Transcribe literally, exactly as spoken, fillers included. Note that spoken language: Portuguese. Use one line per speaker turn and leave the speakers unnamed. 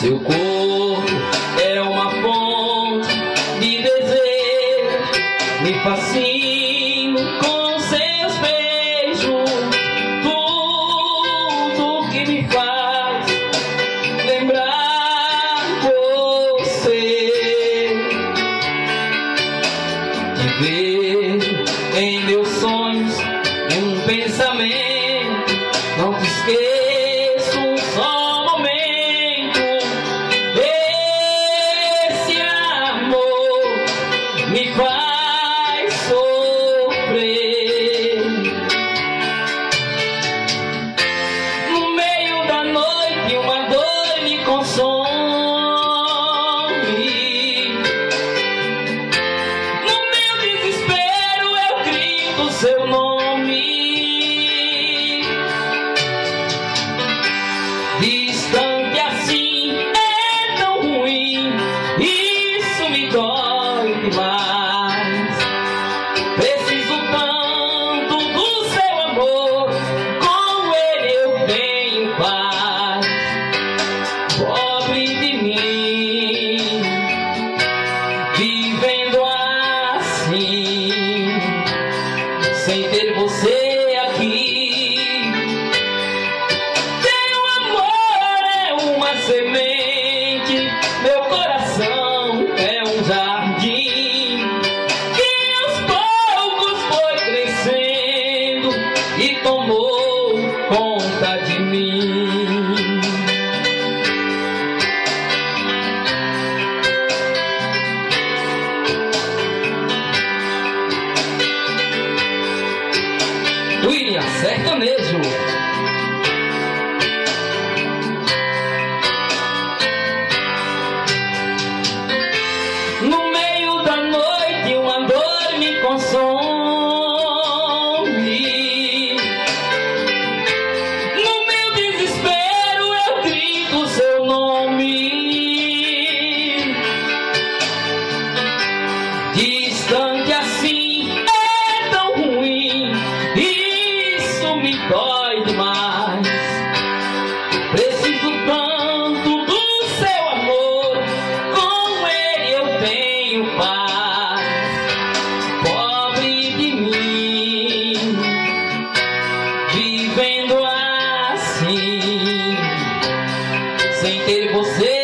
Seu corpo é uma fonte de desejo, me fascino com seus beijos, tudo que me faz lembrar você. Te vejo em meus sonhos, em um pensamento, não te esqueço um só momento. Esse amor me faz sofrer. No meio da noite uma dor me consome. No meu desespero eu grito seu nome. Distante assim é tão ruim, isso me dói demais. Preciso tanto do seu amor, com ele eu tenho paz. Pobre de mim, vivendo assim, sem ter você aqui. Semente, meu coração é um jardim que aos poucos foi crescendo e tomou conta de mim. William Sertanejo. No meio da noite uma dor me consome. No meu desespero eu grito seu nome. Distante assim é tão ruim, isso me dói demais. Preciso tanto do seu amor, com ele eu tenho paz. Pobre de mim, vivendo assim, sem ter você